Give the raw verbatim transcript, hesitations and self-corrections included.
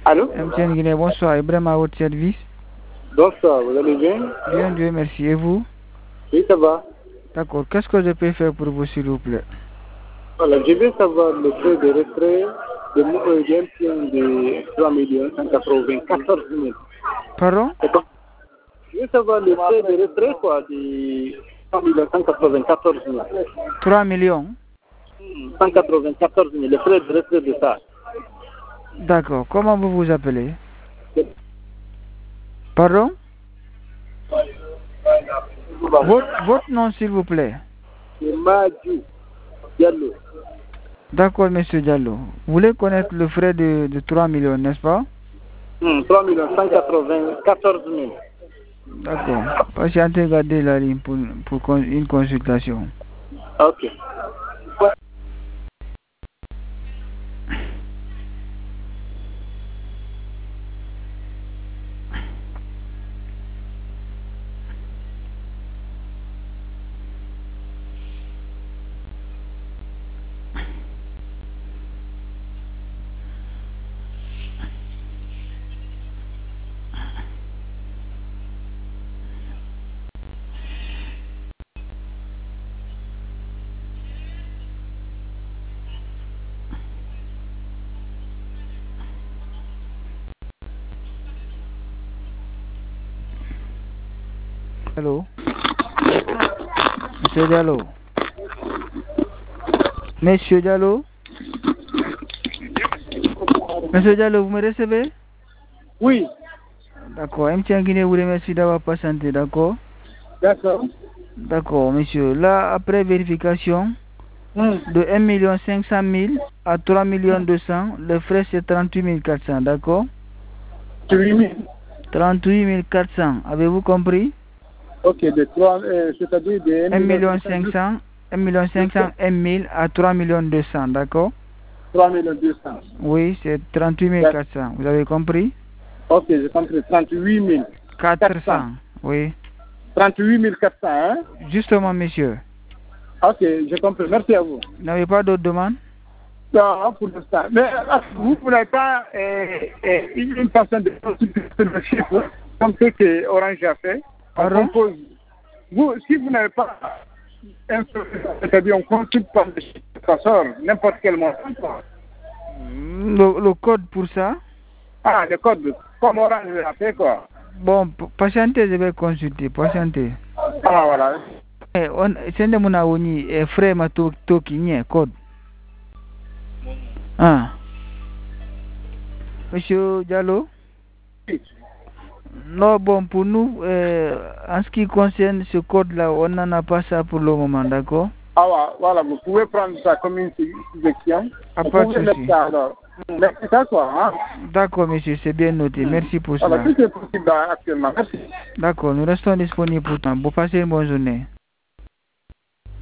Allô? M T N Guinée, bonsoir. Ibrahim à votre service. Bonsoir, vous allez bien? Bien, Dieu merci. Et vous? Oui, ça va. D'accord. Qu'est-ce que je peux faire pour vous, s'il vous plaît? Voilà, je veux savoir le prix de retrait de mon M T N de trois millions cent quatre-vingt-quatorze mille. Pardon? Je veux savoir le prix de retrait quoi, de trois millions cent quatre-vingt-quatorze mille. trois millions? cent quatre-vingt-quatorze mille, le prix de retrait de ça. D'accord. Comment vous vous appelez? Pardon? Votre, votre nom, s'il vous plaît? C'est Madjou Diallo. D'accord, monsieur Diallo. Vous voulez connaître le frais de, de trois millions, n'est-ce pas? Hmm, trois millions cent quatre-vingt-quatorze mille. D'accord. Patientez, gardez la ligne pour, pour con- une consultation. Ok. Allô? Monsieur Diallo? Monsieur Diallo? Monsieur Diallo, vous me recevez? Oui, D'accord. M T N Guinée vous remercie d'avoir patienté, d'accord? d'accord. D'accord, monsieur. Là, après vérification, Hmm. de un million cinq cent mille à trois millions deux cents, le frais c'est trente-huit mille quatre cents, d'accord? huit mille. trente-huit mille quatre cents, avez-vous compris? Ok, de trois, euh, c'est-à-dire de un million cinq cents, un million cinq cents, un mille à trois millions deux cents, d'accord? trois millions deux cents. Oui, c'est trente-huit mille quatre cents, vous avez compris? Ok, j'ai compris. trente-huit mille quatre cents, oui. trente-huit mille quatre cents, hein? Justement, monsieur. Ok, j'ai compris. Merci à vous. Vous n'avez pas d'autres demandes? Non, pour l'instant. Mais euh, vous, vous n'avez pas euh, euh, une façon de consulter le chiffre, comme ce que Orange a fait. On Pardon? compose. Vous, si vous n'avez pas un c'est-à-dire on consulte pas le chiffre, ça sort n'importe quel montant, quoi. Le, le code pour ça? Ah, le code, comme Orange a fait, quoi. Bon, p- patientez, je vais consulter, patientez. Ah, voilà. Eh, on, sende muna woni e frais ma to toki nye code. Ah. Monsieur Diallo? Non, bon, pour nous, euh, en ce qui concerne ce code-là, on n'en a pas ça pour le moment, d'accord? Ah, voilà, vous pouvez prendre ça comme une suggestion. Ah, Vous pas de pouvez mettre souci. ça alors. Mais c'est ça, quoi, hein? D'accord, monsieur, c'est bien noté. Merci pour Voilà, cela. tout est possible hein, actuellement. Merci. D'accord, nous restons disponibles pour toi. Vous passez une bonne journée.